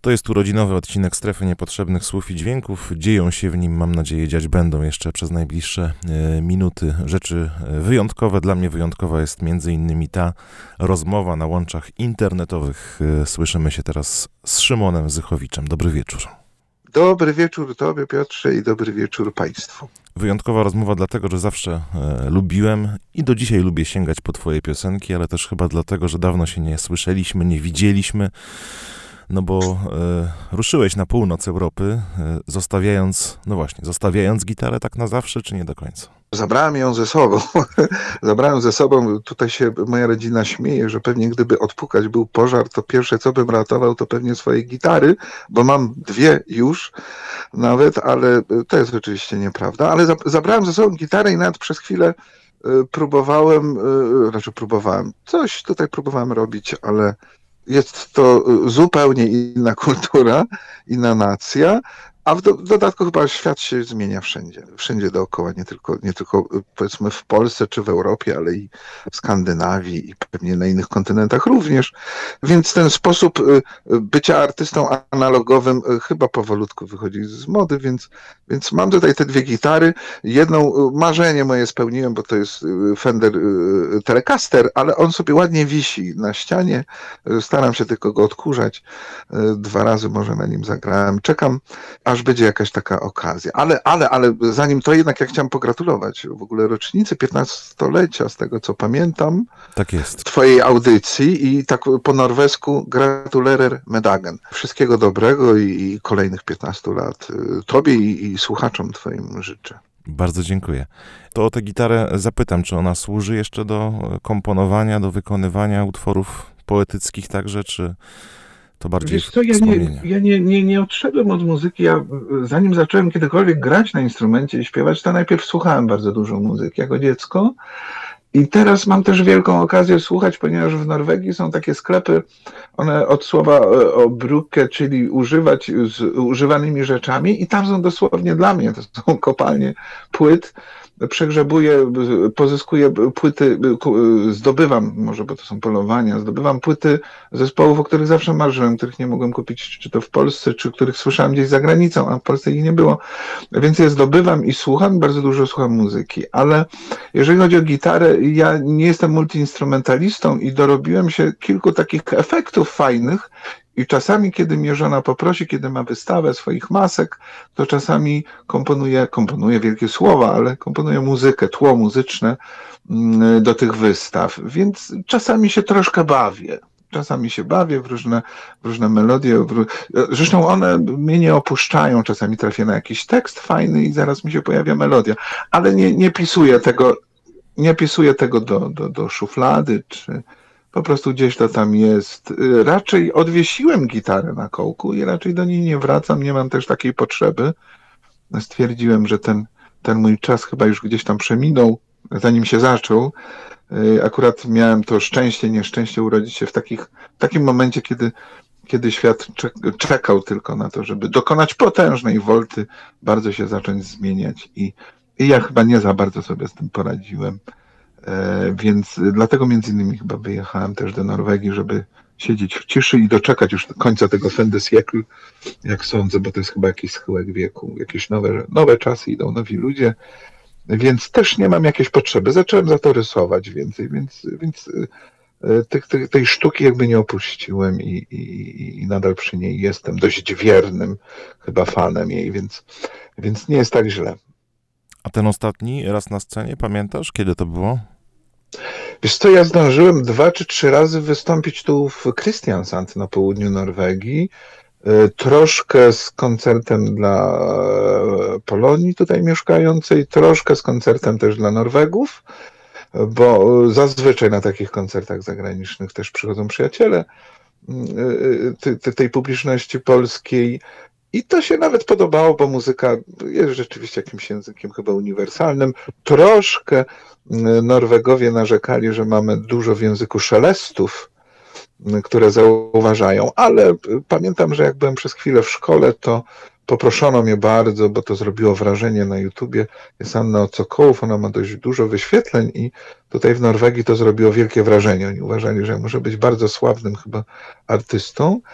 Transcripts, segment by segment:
To jest urodzinowy odcinek Strefy Niepotrzebnych Słów i Dźwięków. Dzieją się w nim, mam nadzieję, dziać będą jeszcze przez najbliższe minuty rzeczy wyjątkowe. Dla mnie wyjątkowa jest między innymi ta rozmowa na łączach internetowych. Słyszymy się teraz z Szymonem Zychowiczem. Dobry wieczór. Dobry wieczór Tobie, Piotrze, i dobry wieczór Państwu. Wyjątkowa rozmowa dlatego, że zawsze lubiłem i do dzisiaj lubię sięgać po Twoje piosenki, ale też chyba dlatego, że dawno się nie słyszeliśmy, nie widzieliśmy. No bo ruszyłeś na północ Europy, zostawiając gitarę tak na zawsze, czy nie do końca? Zabrałem ją ze sobą. Zabrałem ze sobą. Tutaj się moja rodzina śmieje, że pewnie gdyby odpukać był pożar, to pierwsze co bym ratował, to pewnie swoje gitary, bo mam dwie już nawet, ale to jest oczywiście nieprawda. Ale zabrałem ze sobą gitarę i nawet przez chwilę coś tutaj próbowałem robić, ale jest to zupełnie inna kultura, inna nacja, a w dodatku chyba świat się zmienia wszędzie dookoła, nie tylko powiedzmy w Polsce czy w Europie, ale i w Skandynawii i pewnie na innych kontynentach również. Więc ten sposób bycia artystą analogowym chyba powolutku wychodzi z mody, więc mam tutaj te dwie gitary. Jedną marzenie moje spełniłem, bo to jest Fender Telecaster, ale on sobie ładnie wisi na ścianie. Staram się tylko go odkurzać. 2 razy może na nim zagrałem. Czekam, aż będzie jakaś taka okazja. Ale zanim to jednak ja chciałem pogratulować w ogóle rocznicy 15-lecia, z tego co pamiętam. Tak jest. Twojej audycji i tak po norwesku gratulerer med dagen. Wszystkiego dobrego i kolejnych 15 lat Tobie i słuchaczom Twoim życzę. Bardzo dziękuję. To o tę gitarę zapytam, czy ona służy jeszcze do komponowania, do wykonywania utworów poetyckich także, czy to bardziej Wiesz co, ja nie odszedłem od muzyki. Ja zanim zacząłem kiedykolwiek grać na instrumencie i śpiewać, to najpierw słuchałem bardzo dużo muzyki jako dziecko. I teraz mam też wielką okazję słuchać, ponieważ w Norwegii są takie sklepy, one od słowa obruke, czyli używać z używanymi rzeczami, i tam są dosłownie dla mnie, to są kopalnie płyt. Przegrzebuję, pozyskuję płyty, zdobywam, może bo to są polowania, zdobywam płyty zespołów, o których zawsze marzyłem, których nie mogłem kupić, czy to w Polsce, czy których słyszałem gdzieś za granicą, a w Polsce ich nie było. Więc je zdobywam i słucham, bardzo dużo słucham muzyki. Ale jeżeli chodzi o gitarę, ja nie jestem multiinstrumentalistą i dorobiłem się kilku takich efektów fajnych. I czasami, kiedy mnie żona poprosi, kiedy ma wystawę swoich masek, to czasami komponuję wielkie słowa, ale komponuję muzykę, tło muzyczne do tych wystaw. Więc czasami się troszkę bawię. Czasami się bawię w różne melodie. Zresztą one mnie nie opuszczają. Czasami trafię na jakiś tekst fajny i zaraz mi się pojawia melodia. Ale nie pisuję tego do szuflady, czy po prostu gdzieś to tam jest. Raczej odwiesiłem gitarę na kołku i raczej do niej nie wracam. Nie mam też takiej potrzeby. Stwierdziłem, że ten mój czas chyba już gdzieś tam przeminął, zanim się zaczął. Akurat miałem to nieszczęście urodzić się w takim momencie, kiedy świat czekał tylko na to, żeby dokonać potężnej wolty, bardzo się zacząć zmieniać. I ja chyba nie za bardzo sobie z tym poradziłem. Więc dlatego między innymi chyba wyjechałem też do Norwegii, żeby siedzieć w ciszy i doczekać już końca tego fin de siècle, jak sądzę, bo to jest chyba jakiś schyłek wieku, jakieś nowe czasy, idą nowi ludzie, więc też nie mam jakiejś potrzeby. Zacząłem za to rysować więcej, więc tej sztuki jakby nie opuściłem i nadal przy niej jestem dość wiernym chyba fanem jej, więc nie jest tak źle. A ten ostatni raz na scenie, pamiętasz, kiedy to było? Wiesz co, ja zdążyłem 2 czy 3 razy wystąpić tu w Kristiansand na południu Norwegii. Troszkę z koncertem dla Polonii tutaj mieszkającej, troszkę z koncertem też dla Norwegów, bo zazwyczaj na takich koncertach zagranicznych też przychodzą przyjaciele tej publiczności polskiej. I to się nawet podobało, bo muzyka jest rzeczywiście jakimś językiem chyba uniwersalnym. Troszkę Norwegowie narzekali, że mamy dużo w języku szelestów, które zauważają, ale pamiętam, że jak byłem przez chwilę w szkole, to poproszono mnie bardzo, bo to zrobiło wrażenie na YouTubie. Jest Anna Ocokołów, ona ma dość dużo wyświetleń i tutaj w Norwegii to zrobiło wielkie wrażenie. Oni uważali, że ja muszę być bardzo sławnym chyba artystą.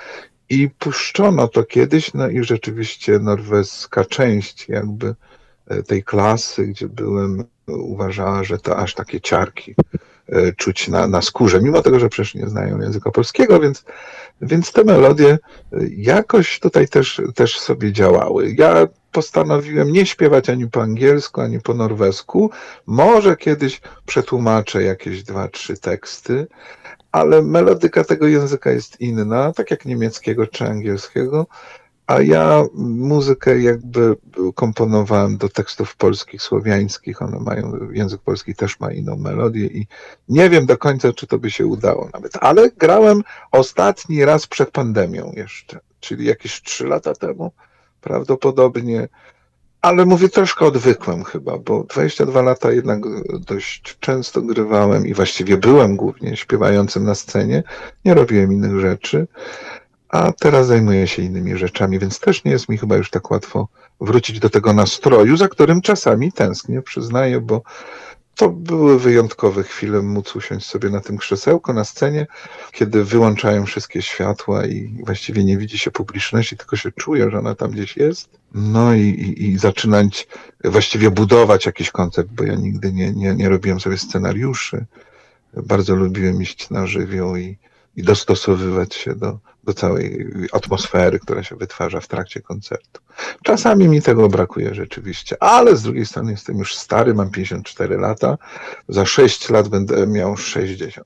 I puszczono to kiedyś, no i rzeczywiście norweska część jakby tej klasy, gdzie byłem, uważała, że to aż takie ciarki czuć na skórze, mimo tego, że przecież nie znają języka polskiego, więc te melodie jakoś tutaj też sobie działały. Ja postanowiłem nie śpiewać ani po angielsku, ani po norwesku. Może kiedyś przetłumaczę jakieś 2-3 teksty, ale melodyka tego języka jest inna, tak jak niemieckiego czy angielskiego, a ja muzykę jakby komponowałem do tekstów polskich, słowiańskich, one mają, język polski też ma inną melodię i nie wiem do końca, czy to by się udało nawet, ale grałem ostatni raz przed pandemią jeszcze, czyli jakieś 3 lata temu prawdopodobnie, ale mówię, troszkę odwykłem chyba, bo 22 lata jednak dość często grywałem i właściwie byłem głównie śpiewającym na scenie, nie robiłem innych rzeczy, a teraz zajmuję się innymi rzeczami, więc też nie jest mi chyba już tak łatwo wrócić do tego nastroju, za którym czasami tęsknię, przyznaję, bo to były wyjątkowe chwile móc usiąść sobie na tym krzesełku na scenie, kiedy wyłączają wszystkie światła i właściwie nie widzi się publiczności, tylko się czuje, że ona tam gdzieś jest. No i zaczynać właściwie budować jakiś koncert, bo ja nigdy nie robiłem sobie scenariuszy. Bardzo lubiłem iść na żywioł i dostosowywać się do całej atmosfery, która się wytwarza w trakcie koncertu. Czasami mi tego brakuje rzeczywiście, ale z drugiej strony jestem już stary, mam 54 lata, za 6 lat będę miał 60.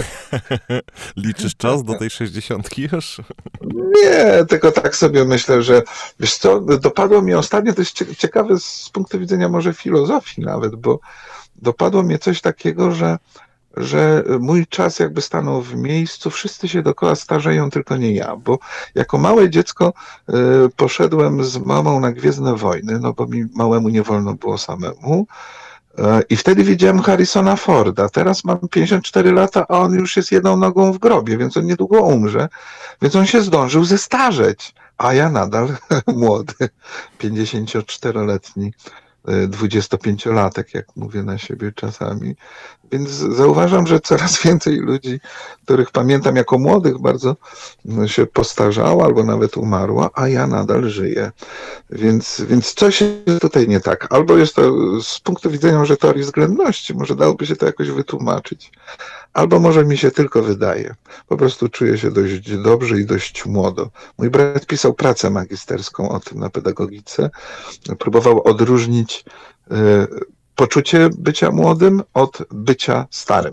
Liczysz czas do tej 60 już? Nie, tylko tak sobie myślę, że wiesz co, dopadło mnie ostatnio, to jest ciekawe z punktu widzenia może filozofii nawet, bo dopadło mnie coś takiego, że mój czas jakby stanął w miejscu, wszyscy się dookoła starzeją, tylko nie ja, bo jako małe dziecko poszedłem z mamą na Gwiezdne Wojny, no bo mi małemu nie wolno było samemu i wtedy widziałem Harrisona Forda, teraz mam 54 lata, a on już jest jedną nogą w grobie, więc on niedługo umrze, więc on się zdążył zestarzeć, a ja nadal młody, 54-letni 25-latek, jak mówię na siebie czasami. Więc zauważam, że coraz więcej ludzi, których pamiętam jako młodych, bardzo się postarzało albo nawet umarło, a ja nadal żyję. Więc coś jest tutaj nie tak. Albo jest to z punktu widzenia może teorii względności, może dałoby się to jakoś wytłumaczyć, albo może mi się tylko wydaje. Po prostu czuję się dość dobrze i dość młodo. Mój brat pisał pracę magisterską o tym na pedagogice. Próbował odróżnić poczucie bycia młodym od bycia starym.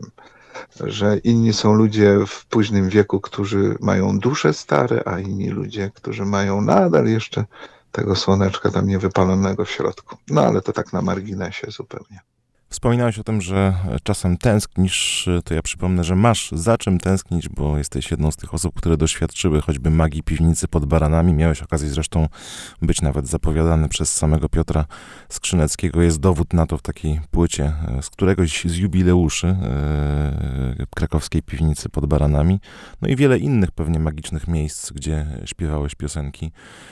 Że inni są ludzie w późnym wieku, którzy mają dusze stare, a inni ludzie, którzy mają nadal jeszcze tego słoneczka tam niewypalonego w środku. No ale to tak na marginesie zupełnie. Wspominałeś o tym, że czasem tęsknisz, to ja przypomnę, że masz za czym tęsknić, bo jesteś jedną z tych osób, które doświadczyły choćby magii piwnicy pod Baranami. Miałeś okazję zresztą być nawet zapowiadany przez samego Piotra Skrzyneckiego. Jest dowód na to w takiej płycie z któregoś z jubileuszy krakowskiej piwnicy pod Baranami. No i wiele innych pewnie magicznych miejsc, gdzie śpiewałeś piosenki.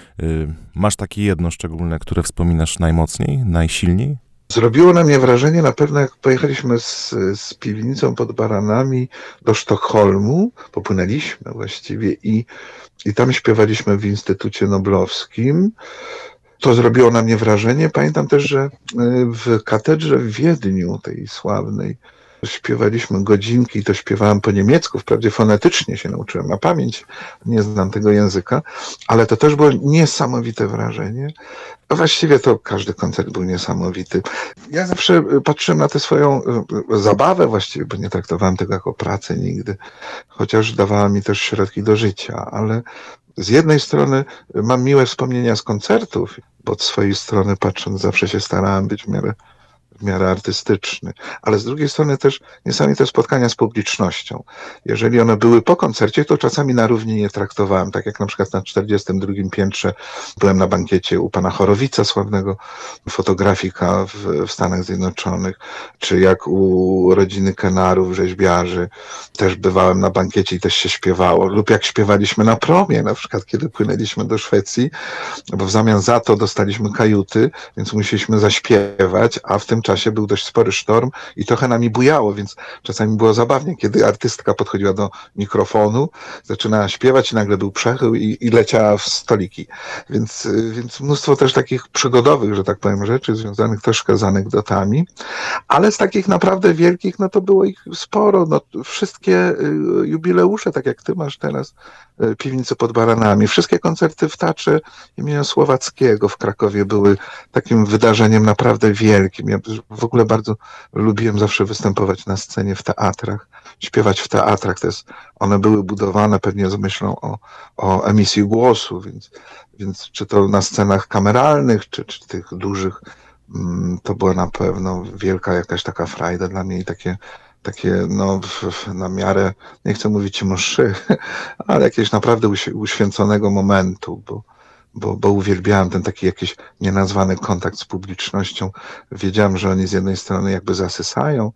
Masz takie jedno szczególne, które wspominasz najmocniej, najsilniej? Zrobiło na mnie wrażenie na pewno, jak pojechaliśmy z piwnicą pod Baranami do Sztokholmu, popłynęliśmy właściwie i tam śpiewaliśmy w Instytucie Noblowskim. To zrobiło na mnie wrażenie. Pamiętam też, że w katedrze w Wiedniu, tej sławnej, śpiewaliśmy godzinki i to śpiewałem po niemiecku, wprawdzie fonetycznie się nauczyłem na pamięć, nie znam tego języka, ale to też było niesamowite wrażenie. Właściwie to każdy koncert był niesamowity. Ja zawsze patrzyłem na tę swoją zabawę właściwie, bo nie traktowałem tego jako pracę nigdy, chociaż dawała mi też środki do życia, ale z jednej strony mam miłe wspomnienia z koncertów, bo od swojej strony patrząc zawsze się starałem być w miarę artystyczny, ale z drugiej strony też niesamowite spotkania z publicznością. Jeżeli one były po koncercie, to czasami na równi nie traktowałem, tak jak na przykład na 42. piętrze byłem na bankiecie u pana Chorowica, sławnego fotografika w Stanach Zjednoczonych, czy jak u rodziny Kenarów, rzeźbiarzy, też bywałem na bankiecie i też się śpiewało, lub jak śpiewaliśmy na promie, na przykład kiedy płynęliśmy do Szwecji, bo w zamian za to dostaliśmy kajuty, więc musieliśmy zaśpiewać, a w tym czasie czasie był dość spory sztorm i trochę nami bujało, więc czasami było zabawnie, kiedy artystka podchodziła do mikrofonu, zaczynała śpiewać i nagle był przechył i leciała w stoliki. Więc mnóstwo też takich przygodowych, że tak powiem, rzeczy związanych troszkę z anegdotami, ale z takich naprawdę wielkich, no to było ich sporo. No, wszystkie jubileusze, tak jak ty masz teraz, Piwnicy pod Baranami, wszystkie koncerty w Teatrze imienia Słowackiego w Krakowie były takim wydarzeniem naprawdę wielkim. Ja w ogóle bardzo lubiłem zawsze występować na scenie w teatrach, śpiewać w teatrach. One były budowane pewnie z myślą o emisji głosu, więc czy to na scenach kameralnych, czy tych dużych, to była na pewno wielka jakaś taka frajda dla mnie i takie no, na miarę, nie chcę mówić mszy, ale jakiegoś naprawdę uświęconego momentu, bo uwielbiałem ten taki jakiś nienazwany kontakt z publicznością. Wiedziałem, że oni z jednej strony jakby zasysają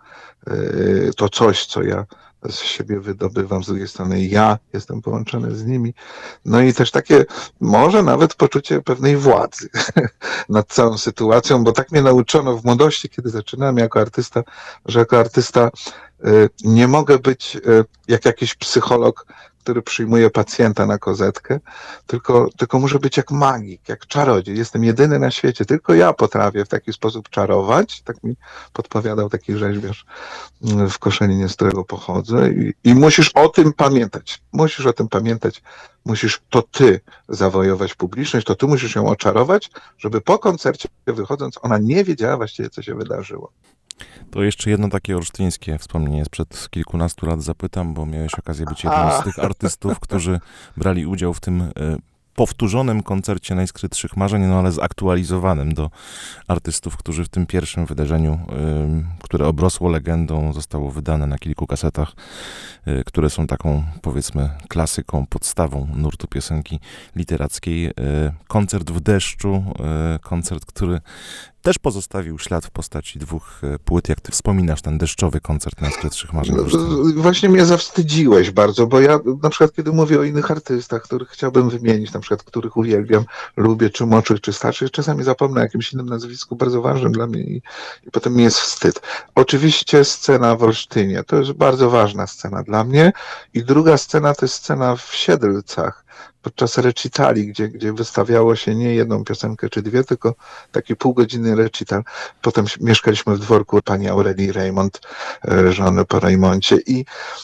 to coś, co ja z siebie wydobywam, z drugiej strony ja jestem połączony z nimi. No i też takie może nawet poczucie pewnej władzy nad całą sytuacją, bo tak mnie nauczono w młodości, kiedy zaczynałem jako artysta, że jako artysta nie mogę być jak jakiś psycholog, który przyjmuje pacjenta na kozetkę, tylko muszę być jak magik, jak czarodziej. Jestem jedyny na świecie, tylko ja potrafię w taki sposób czarować, tak mi podpowiadał taki rzeźbiarz w Koszalinie, z którego pochodzę i musisz o tym pamiętać. Musisz o tym pamiętać. Musisz to ty zawojować publiczność, to ty musisz ją oczarować, żeby po koncercie wychodząc ona nie wiedziała właściwie, co się wydarzyło. To jeszcze jedno takie olsztyńskie wspomnienie sprzed kilkunastu lat zapytam, bo miałeś okazję być jednym z tych artystów, którzy brali udział w tym powtórzonym koncercie Najskrytszych Marzeń, no ale zaktualizowanym do artystów, którzy w tym pierwszym wydarzeniu, które obrosło legendą, zostało wydane na kilku kasetach, które są taką, powiedzmy, klasyką, podstawą nurtu piosenki literackiej. Koncert w deszczu, koncert, który też pozostawił ślad w postaci 2 płyt. Jak ty wspominasz ten deszczowy koncert Najskrytszych Marzeń? Właśnie mnie zawstydziłeś bardzo, bo ja na przykład, kiedy mówię o innych artystach, których chciałbym wymienić, na przykład, których uwielbiam, lubię, czy Moczych, czy Starszych, czasami zapomnę o jakimś innym nazwisku bardzo ważnym dla mnie i potem mi jest wstyd. Oczywiście scena w Olsztynie, to jest bardzo ważna scena dla mnie i druga scena to jest scena w Siedlcach, podczas recitali, gdzie wystawiało się nie jedną piosenkę czy 2, tylko taki półgodzinny recital. Potem mieszkaliśmy w dworku pani Aurelii Reymont, żony po Rejmoncie i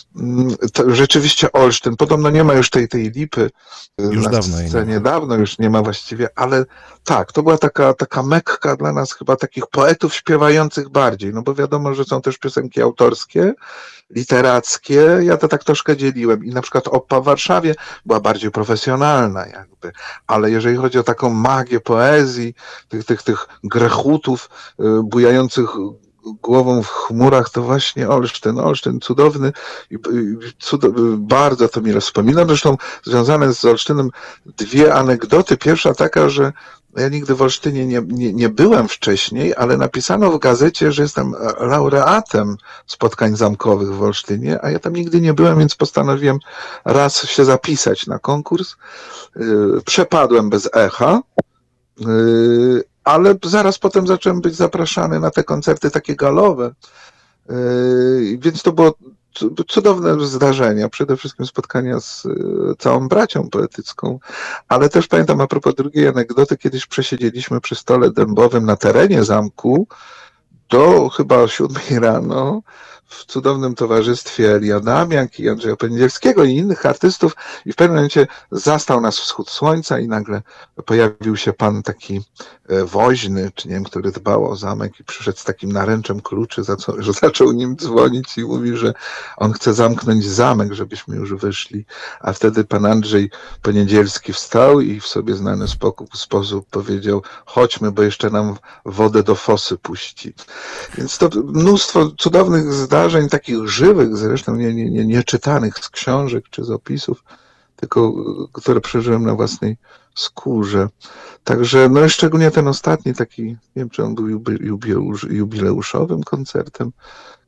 to rzeczywiście Olsztyn, podobno nie ma już tej lipy już na scenie, dawno już nie ma właściwie, ale tak, to była taka Mekka dla nas chyba takich poetów śpiewających bardziej, no bo wiadomo, że są też piosenki autorskie, literackie, ja to tak troszkę dzieliłem i na przykład Oppa w Warszawie była bardziej profesjonalna jakby, ale jeżeli chodzi o taką magię poezji, tych grechutów bujających głową w chmurach, to właśnie Olsztyn cudowny i bardzo to mi wspominam. Zresztą związane z Olsztynem 2 anegdoty. Pierwsza taka, że ja nigdy w Olsztynie nie byłem wcześniej, ale napisano w gazecie, że jestem laureatem spotkań zamkowych w Olsztynie, a ja tam nigdy nie byłem, więc postanowiłem raz się zapisać na konkurs. Przepadłem bez echa, ale zaraz potem zacząłem być zapraszany na te koncerty takie galowe, więc to było cudowne zdarzenia, przede wszystkim spotkania z całą bracią poetycką, ale też pamiętam a propos drugiej anegdoty, kiedyś przesiedzieliśmy przy stole dębowym na terenie zamku do chyba 7 rano w cudownym towarzystwie Eli Adamiak i Andrzeja Poniedzielskiego i innych artystów i w pewnym momencie zastał nas wschód słońca i nagle pojawił się pan taki woźny, czy nie wiem, który dbał o zamek i przyszedł z takim naręczem kluczy, że zaczął nim dzwonić i mówi, że on chce zamknąć zamek, żebyśmy już wyszli. A wtedy pan Andrzej Poniedzielski wstał i w sobie znany sposób powiedział: chodźmy, bo jeszcze nam wodę do fosy puści. Więc to mnóstwo cudownych zdarzeń, takich żywych zresztą, nie czytanych z książek czy z opisów, tylko które przeżyłem na własnej skórze. Także no i szczególnie ten ostatni taki, nie wiem, czy on był jubileuszowym koncertem,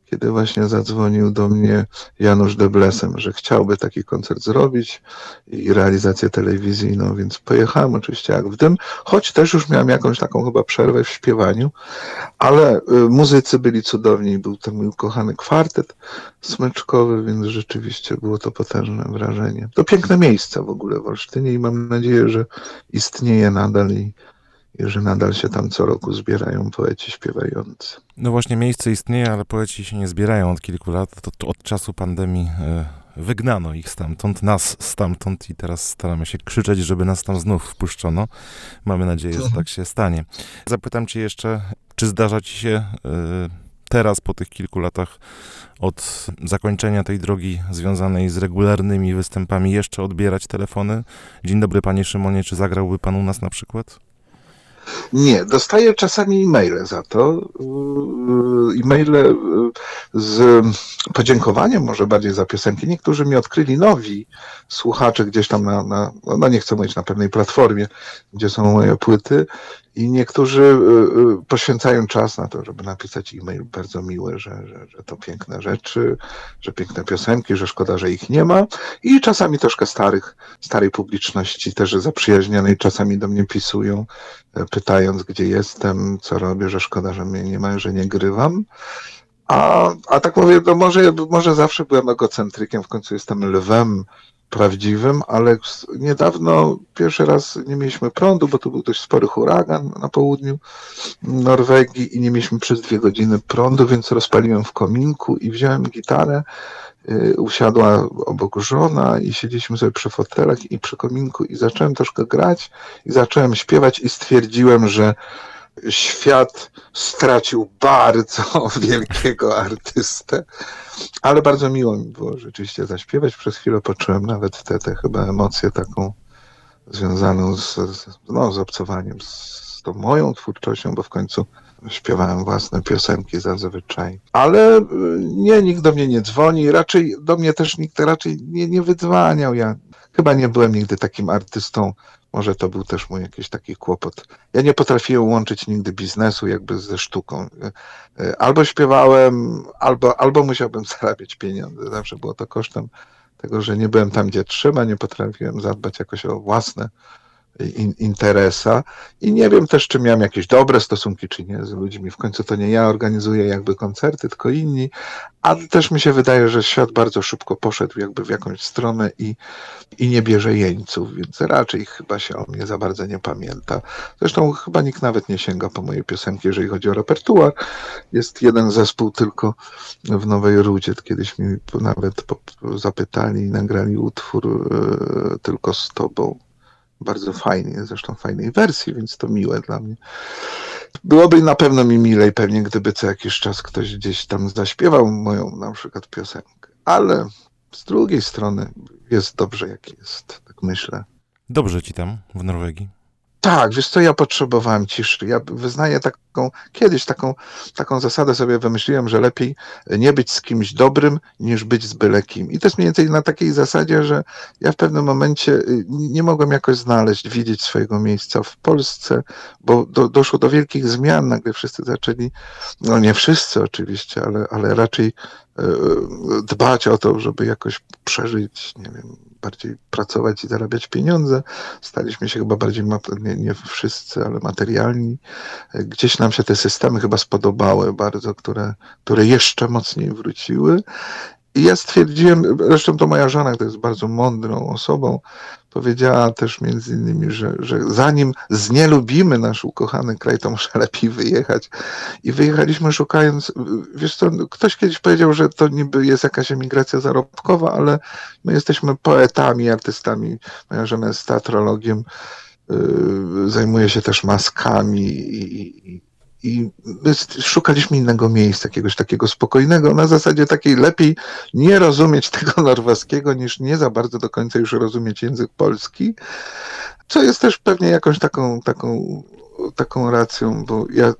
kiedy właśnie zadzwonił do mnie Janusz Deblesem, że chciałby taki koncert zrobić i realizację telewizyjną, więc pojechałem oczywiście jak w dym, choć też już miałem jakąś taką chyba przerwę w śpiewaniu, ale muzycy byli cudowni, był ten mój ukochany kwartet smyczkowy, więc rzeczywiście było to potężne wrażenie. To piękne miejsce w ogóle w Olsztynie i mam nadzieję, że istnieje nadal i że nadal się tam co roku zbierają poeci śpiewający. No właśnie, miejsce istnieje, ale poeci się nie zbierają od kilku lat. To od czasu pandemii wygnano ich stamtąd, nas stamtąd i teraz staramy się krzyczeć, żeby nas tam znów wpuszczono. Mamy nadzieję, że tak się stanie. Zapytam cię jeszcze, czy zdarza ci się teraz, po tych kilku latach od zakończenia tej drogi związanej z regularnymi występami, jeszcze odbierać telefony? Dzień dobry, panie Szymonie, czy zagrałby pan u nas na przykład? Nie, dostaję czasami e-maile za to. E-maile z podziękowaniem, może bardziej za piosenki. Niektórzy mi odkryli, nowi słuchacze gdzieś tam no nie chcę mówić, na pewnej platformie, gdzie są moje płyty. I niektórzy poświęcają czas na to, żeby napisać e-mail bardzo miły, że to piękne rzeczy, że piękne piosenki, że szkoda, że ich nie ma. I czasami troszkę starej publiczności, też zaprzyjaźnionej, czasami do mnie pisują, pytając, gdzie jestem, co robię, że szkoda, że mnie nie ma, że nie grywam. A tak mówię, no może zawsze byłem egocentrykiem, w końcu jestem lwem prawdziwym, ale niedawno pierwszy raz nie mieliśmy prądu, bo tu był dość spory huragan na południu Norwegii i nie mieliśmy przez 2 godziny prądu, więc rozpaliłem w kominku i wziąłem gitarę, usiadła obok żona i siedzieliśmy sobie przy fotelach i przy kominku i zacząłem troszkę grać i zacząłem śpiewać i stwierdziłem, że świat stracił bardzo wielkiego artystę, ale bardzo miło mi było rzeczywiście zaśpiewać. Przez chwilę poczułem nawet tę chyba emocję taką związaną z obcowaniem z tą moją twórczością, bo w końcu śpiewałem własne piosenki zazwyczaj. Ale nie, nikt do mnie nie dzwoni, raczej do mnie też nikt raczej nie wydzwaniał. Ja chyba nie byłem nigdy takim artystą. Może to był też mój jakiś taki kłopot. Ja nie potrafiłem łączyć nigdy biznesu jakby ze sztuką. Albo śpiewałem, albo musiałbym zarabiać pieniądze. Zawsze było to kosztem tego, że nie byłem tam, gdzie trzeba, nie potrafiłem zadbać jakoś o własne interesa i nie wiem też, czy miałem jakieś dobre stosunki, czy nie z ludźmi. W końcu to nie ja organizuję jakby koncerty, tylko inni, a też mi się wydaje, że świat bardzo szybko poszedł jakby w jakąś stronę i nie bierze jeńców, więc raczej chyba się o mnie za bardzo nie pamięta. Zresztą chyba nikt nawet nie sięga po moje piosenki, jeżeli chodzi o repertuar. Jest jeden zespół tylko w Nowej Rudzie, kiedyś mi nawet zapytali i nagrali utwór Tylko z tobą. Bardzo fajnie, zresztą fajnej wersji, więc to miłe dla mnie. Byłoby na pewno mi milej pewnie, gdyby co jakiś czas ktoś gdzieś tam zaśpiewał moją na przykład piosenkę. Ale z drugiej strony jest dobrze jak jest, tak myślę. Dobrze ci tam w Norwegii? Tak, wiesz co, ja potrzebowałem ciszy. Ja wyznaję kiedyś taką zasadę sobie wymyśliłem, że lepiej nie być z kimś dobrym, niż być z byle kim. I to jest mniej więcej na takiej zasadzie, że ja w pewnym momencie nie mogłem jakoś widzieć swojego miejsca w Polsce, bo doszło do wielkich zmian. Nagle wszyscy zaczęli, no nie wszyscy oczywiście, ale raczej dbać o to, żeby jakoś przeżyć, nie wiem, bardziej pracować i zarabiać pieniądze. Staliśmy się chyba bardziej, nie wszyscy, ale materialni. Gdzieś nam się te systemy chyba spodobały bardzo, które jeszcze mocniej wróciły. I ja stwierdziłem, zresztą to moja żona, która jest bardzo mądrą osobą, powiedziała też między innymi, że zanim znielubimy nasz ukochany kraj, to może lepiej wyjechać. I wyjechaliśmy szukając, wiesz co, ktoś kiedyś powiedział, że to niby jest jakaś emigracja zarobkowa, ale my jesteśmy poetami, artystami. Moja żona jest teatrologiem, zajmuje się też maskami i my szukaliśmy innego miejsca, jakiegoś takiego spokojnego, na zasadzie takiej lepiej nie rozumieć tego norweskiego, niż nie za bardzo do końca już rozumieć język polski, co jest też pewnie jakąś taką racją, bo ja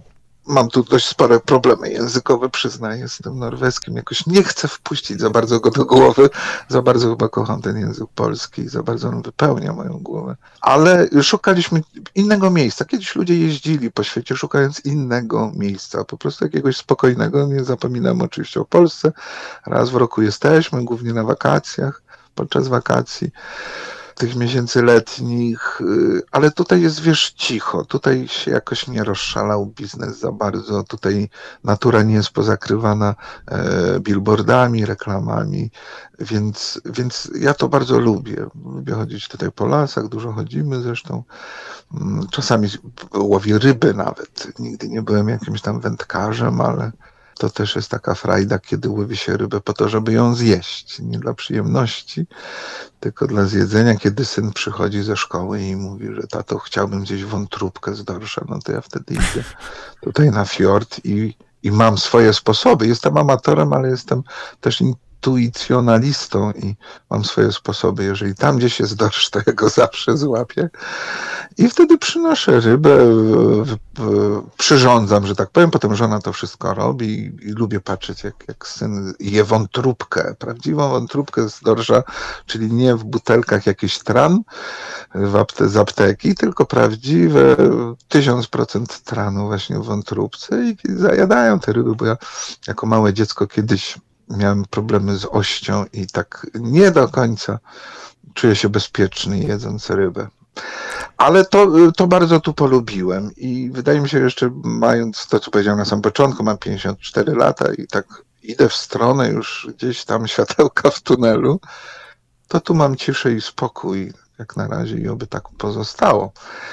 mam tu dość spore problemy językowe, przyznaję, z tym norweskim. Jakoś nie chcę wpuścić za bardzo go do głowy. Za bardzo chyba kocham ten język polski, za bardzo on wypełnia moją głowę. Ale szukaliśmy innego miejsca. Kiedyś ludzie jeździli po świecie szukając innego miejsca, po prostu jakiegoś spokojnego. Nie zapominam oczywiście o Polsce. Raz w roku jesteśmy, głównie na wakacjach, podczas wakacji tych miesięcy letnich, ale tutaj jest, wiesz, cicho. Tutaj się jakoś nie rozszalał biznes za bardzo. Tutaj natura nie jest pozakrywana billboardami, reklamami, więc ja to bardzo lubię. Lubię chodzić tutaj po lasach, dużo chodzimy zresztą. Czasami łowię ryby nawet. Nigdy nie byłem jakimś tam wędkarzem, ale to też jest taka frajda, kiedy łowi się rybę po to, żeby ją zjeść. Nie dla przyjemności, tylko dla zjedzenia. Kiedy syn przychodzi ze szkoły i mówi, że tato, chciałbym gdzieś wątróbkę z dorsza, no to ja wtedy idę tutaj na fiord i mam swoje sposoby. Jestem amatorem, ale jestem też intuicjonalistą i mam swoje sposoby. Jeżeli tam gdzieś jest dorsz, to ja go zawsze złapię. I wtedy przynoszę rybę, przyrządzam, że tak powiem, potem żona to wszystko robi i lubię patrzeć, jak syn je wątróbkę, prawdziwą wątróbkę z dorsza, czyli nie w butelkach jakiś tran z apteki, tylko prawdziwe 1000% tranu właśnie w wątróbce i zajadają te ryby, bo ja jako małe dziecko kiedyś miałem problemy z ością i tak nie do końca czuję się bezpieczny jedząc rybę. Ale to bardzo tu polubiłem i wydaje mi się, że jeszcze mając to, co powiedziałem na samym początku, mam 54 lata i tak idę w stronę już gdzieś tam światełka w tunelu, to tu mam ciszę i spokój jak na razie i oby tak pozostało.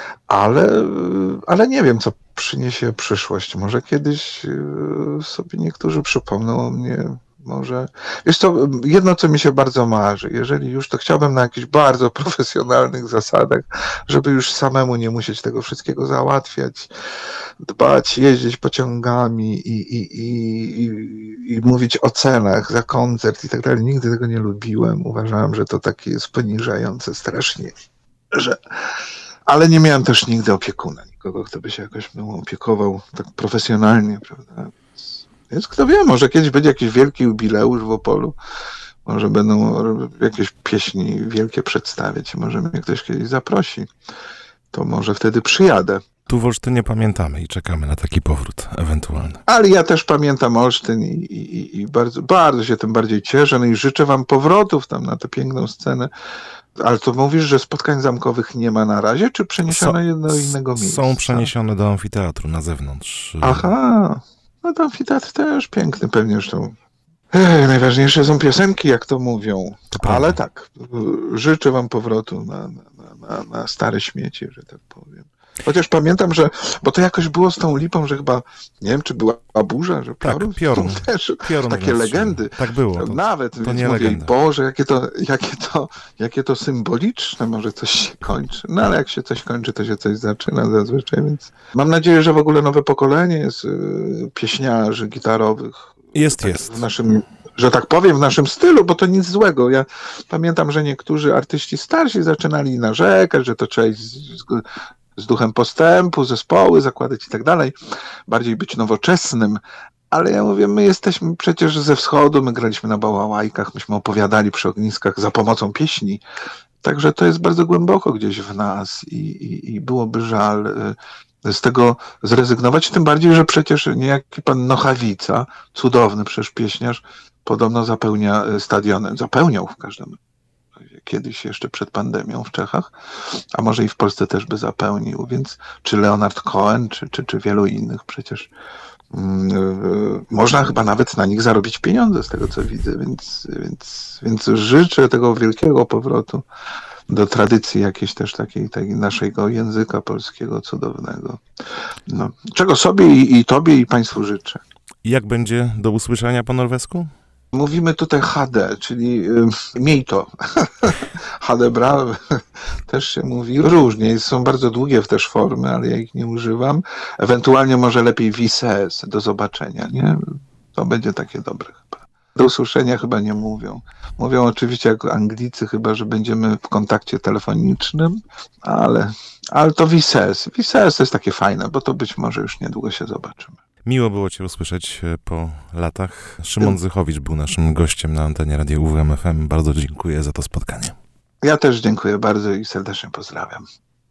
Ale nie wiem, co przyniesie przyszłość. Może kiedyś sobie niektórzy przypomną o mnie. Może. Wiesz co, jedno, co mi się bardzo marzy, jeżeli już, to chciałbym na jakichś bardzo profesjonalnych zasadach, żeby już samemu nie musieć tego wszystkiego załatwiać, dbać, jeździć pociągami i mówić o cenach za koncert i tak dalej. Nigdy tego nie lubiłem. Uważałem, że to takie jest poniżające strasznie. Ale nie miałem też nigdy opiekuna, nikogo, kto by się jakoś mną opiekował tak profesjonalnie, prawda? Więc kto wie, może kiedyś będzie jakiś wielki jubileusz w Opolu, może będą jakieś pieśni wielkie przedstawiać i może mnie ktoś kiedyś zaprosi. To może wtedy przyjadę. Tu w Olsztynie pamiętamy i czekamy na taki powrót ewentualny. Ale ja też pamiętam Olsztyn i bardzo, bardzo się tym bardziej cieszę. No i życzę wam powrotów tam na tę piękną scenę. Ale to mówisz, że spotkań zamkowych nie ma na razie, czy przeniesione jedno do innego miejsca? Są przeniesione do amfiteatru na zewnątrz. Aha, no to amfiteatr też piękny, pewnie zresztą. Najważniejsze są piosenki, jak to mówią. Ale tak, życzę wam powrotu na stare śmieci, że tak powiem. Chociaż pamiętam, że, bo to jakoś było z tą Lipą, że chyba, nie wiem, czy była burza, że tak, piorun też, takie legendy. Tak było. Nawet, to więc nie mówię, legenda. Boże, jakie to symboliczne, może coś się kończy. No ale jak się coś kończy, to się coś zaczyna zazwyczaj, więc mam nadzieję, że w ogóle nowe pokolenie jest pieśniarzy gitarowych. Jest. W naszym, że tak powiem, w naszym stylu, bo to nic złego. Ja pamiętam, że niektórzy artyści starsi zaczynali narzekać, że to trzeba iść z duchem postępu, zespoły zakładać i tak dalej, bardziej być nowoczesnym, ale ja mówię, my jesteśmy przecież ze wschodu, my graliśmy na bałałajkach, myśmy opowiadali przy ogniskach za pomocą pieśni, także to jest bardzo głęboko gdzieś w nas i byłoby żal z tego zrezygnować, tym bardziej, że przecież niejaki pan Nochawica, cudowny przecież pieśniarz, podobno zapełnia stadiony, zapełniał w każdym kiedyś jeszcze przed pandemią w Czechach, a może i w Polsce też by zapełnił, więc czy Leonard Cohen, czy wielu innych przecież można chyba nawet na nich zarobić pieniądze z tego, co widzę, więc życzę tego wielkiego powrotu do tradycji jakiejś też takiej naszego języka polskiego cudownego. No, czego sobie i tobie i państwu życzę. Jak będzie do usłyszenia po norwesku? Mówimy tutaj HD, czyli miej to. HD bra też się mówi różnie. Są bardzo długie też formy, ale ja ich nie używam. Ewentualnie może lepiej vises, do zobaczenia, nie? To będzie takie dobre chyba. Do usłyszenia chyba nie mówią. Mówią oczywiście jako Anglicy, chyba że będziemy w kontakcie telefonicznym, ale to Wisels. Wisels to jest takie fajne, bo to być może już niedługo się zobaczymy. Miło było Cię usłyszeć po latach. Szymon Zychowicz był naszym gościem na antenie Radia UWM FM. Bardzo dziękuję za to spotkanie. Ja też dziękuję bardzo i serdecznie pozdrawiam.